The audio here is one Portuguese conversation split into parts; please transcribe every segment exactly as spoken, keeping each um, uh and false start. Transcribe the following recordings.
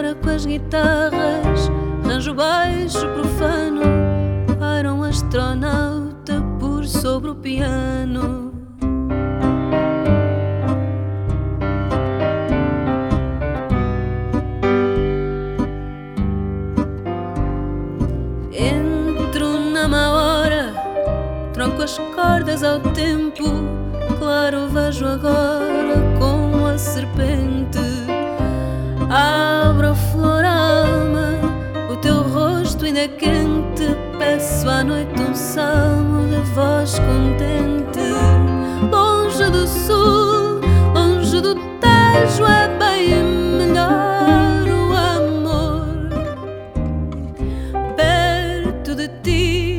fora com as guitarras, ranjo baixo profano para um astronauta por sobre o piano. Entro na má hora, troco as cordas ao tempo, claro vejo agora como a serpente. Abro a flor-alma, o teu rosto ainda é quente, peço à noite um salmo de voz contente. Longe do sul, longe do Tejo, é bem melhor o amor. Perto de ti,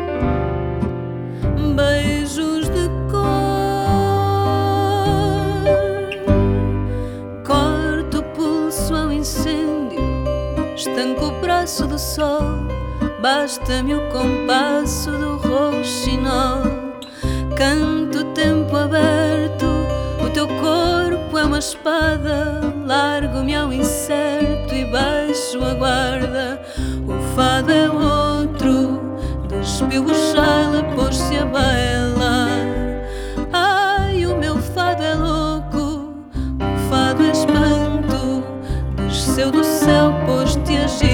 beijos de cor. Corto o pulso ao incêndio, estanco o braço do sol, basta-me o compasso do rouxinol. Canto tempo aberto, o teu corpo é uma espada, largo-me ao incerto e baixo a guarda. O fado é outro, despiu o chale, pôs-se a bailar. Ai, o meu fado é louco, o fado é espanto, desceu do céu, pôs-te a girar.